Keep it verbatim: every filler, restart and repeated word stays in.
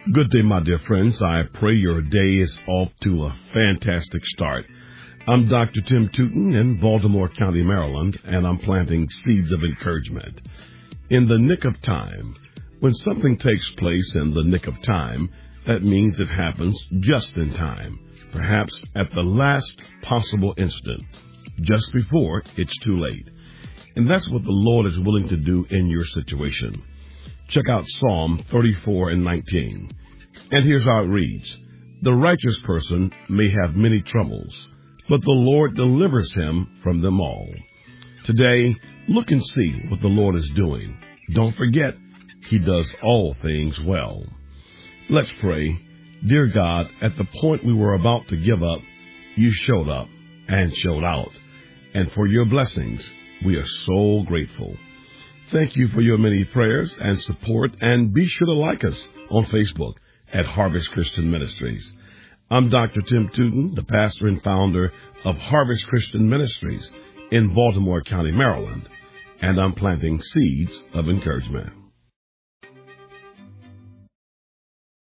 Good day, my dear friends. I pray your day is off to a fantastic start. I'm Doctor Tim Tootin in Baltimore County, Maryland, and I'm planting seeds of encouragement. In the nick of time, when something takes place in the nick of time, that means it happens just in time, perhaps at the last possible instant, just before it's too late. And that's what the Lord is willing to do in your situation. Check out Psalm thirty-four and nineteen. And here's how it reads. The righteous person may have many troubles, but the Lord delivers him from them all. Today, look and see what the Lord is doing. Don't forget, he does all things well. Let's pray. Dear God, at the point we were about to give up, you showed up and showed out. And for your blessings, we are so grateful. Thank you for your many prayers and support, and be sure to like us on Facebook at Harvest Christian Ministries. I'm Doctor Tim Tootin, the pastor and founder of Harvest Christian Ministries in Baltimore County, Maryland, and I'm planting seeds of encouragement.